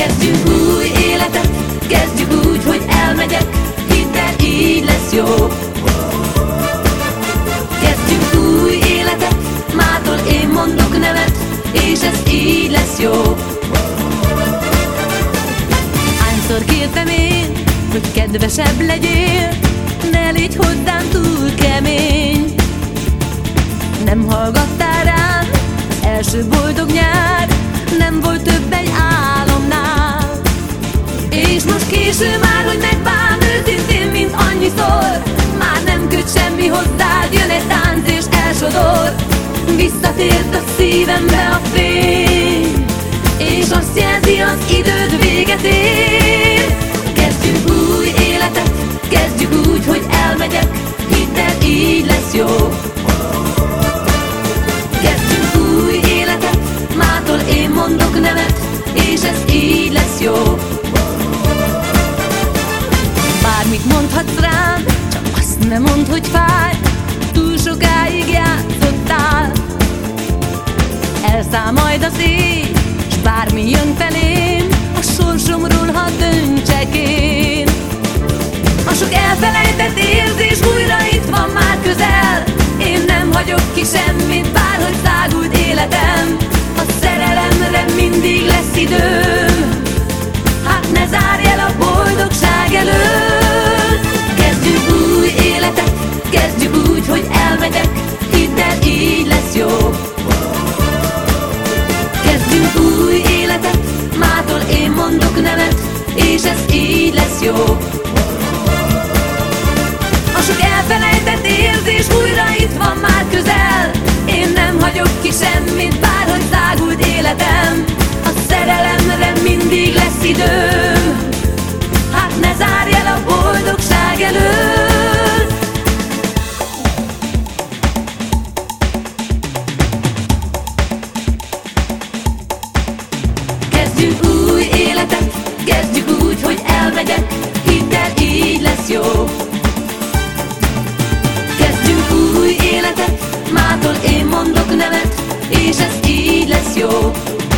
Kezdjünk új életet, kezdjük úgy, hogy elmegyek, hidd el, így lesz jó. Kezdjünk új életet, mától én mondok nemet, és ez így lesz jó. Hányszor kértem én, hogy kedvesebb legyél, ne légy hozzám túl kemény. Nem hallgattál rám, az első boldog nyár nem volt több egy álomnál. És most késő már, hogy megbán őszintén, mint annyiszor. Már nem köt semmi hozzád, jön egy tánc és elsodor. Visszatért a szívembe a fény, és azt jelzi, az időd véget ér. Kezdjünk új életet, kezdjük úgy, hogy elmegyek, hidd el, így lesz jó. Kezdjünk új életet, mától én mondok nemet, és ez így lesz jó. Bármit mondhatsz rám, csak azt ne mondd, hogy fáj, túl sokáig játszottál. Elszáll majd az éj, s bármi jön felém, a sorsomról, ha döntsek én. A sok elfelejtett érzés újra itt van már közel. Én nem hagyok ki semmit, bárhogy szágult életem. A szerelemre mindig lesz időm, hát ne zárj el a boldogság előtt. Kezdjük új életet, kezdjük úgy, hogy elmegyek, hidd el, így lesz jó. Kezdjünk új életet, mától én mondok nemet, és ez így lesz jó. A sok elfelejtett érzés újra itt van már közel. Én nem hagyok ki semmit, bárhogy szágult életem. A szerelemre mindig lesz időm, hát ne zárj el a boldogság előtt. Kezdjünk új életet, kezdjük úgy, hogy elmegyek, hidd el, így lesz jó. Kezdjünk új életet, mától én mondok nemet, és ez így lesz jó.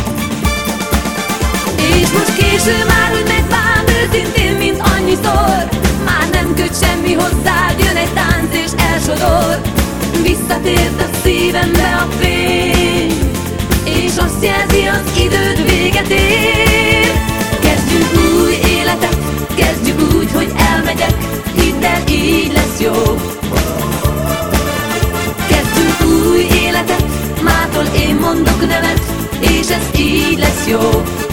És most késő már, hogy megbán őszintén, mint annyiszor. Már nem köt semmi hozzád, jön egy tánc és elsodor. Visszatért a szívembe a fény, és azt jelzi, az időd véget ér. Kezdjünk új életet, kezdjük úgy, hogy elmegyek, hidd el, így lesz jó. Kezdjünk új életet, mától én mondok nemet, és ez így lesz jó.